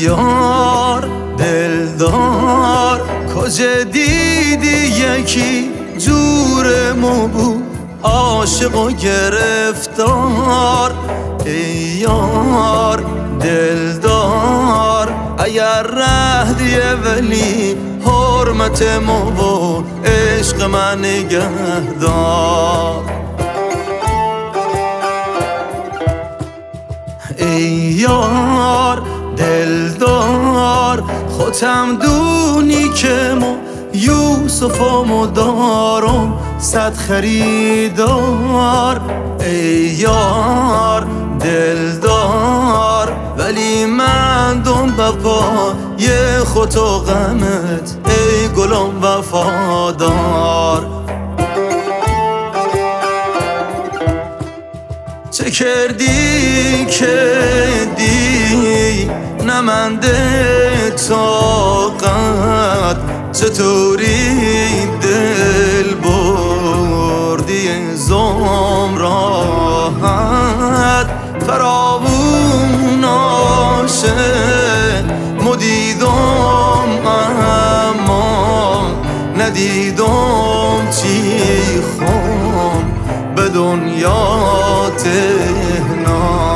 یار دلدار کجا دیدی یکی جورمو بود عاشق و گرفتار؟ ای یار دلدار اگر رهدیه ولی حرمت مو و عشق من نگهدار. ای یار دلدار خودم دونی که ما یوسفمو دارم 100 خریدار. ای یار دلدار ولی من دم بپای خود و غمت ای گلم وفادار. چه کردی که دی نمنده طاقت، چطوری دل بردی زم راحت فراوون عاشق مدیدم اما ندیدم چی خون به دنیا تهنا.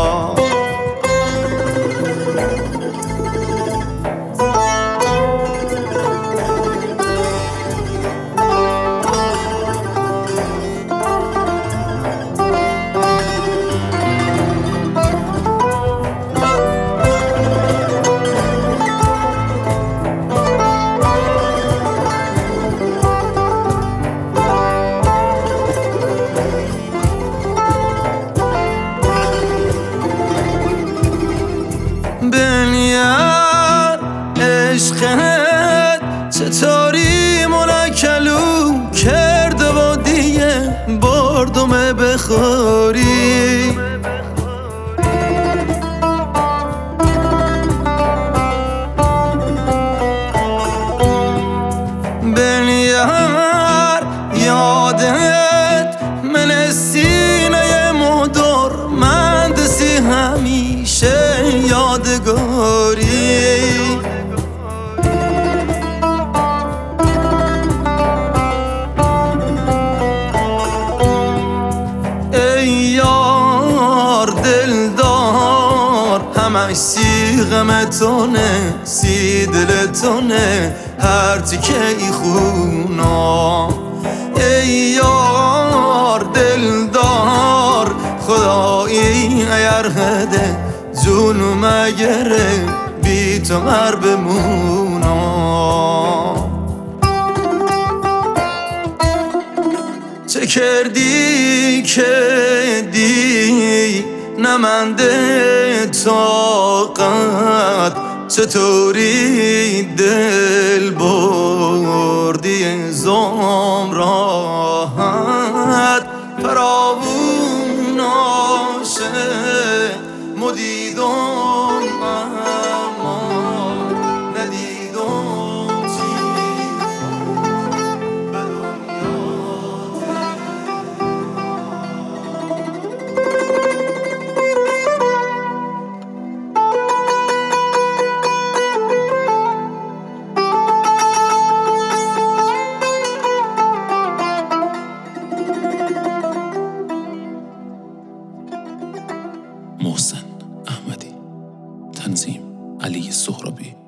بنیاد عشقت چطوری منکلو کرده و دیگه بردم بخوری. بنیاد یادت من سینه مدر مندسی همیشه یادگاری. ای یار دلدار همش سیغمتونه سی دلتونه هر تیکه ای خونا. ای یار دلدار خدایی اگر هده جونو مگره بی تو مر بمونا. چه کردی که دی نمنده طاقت، چطوری دل بردی زم راحت فراوون عاشق مدیدم اما ندیدم چی به محسن احمدی، تنظیم علی سهرابی.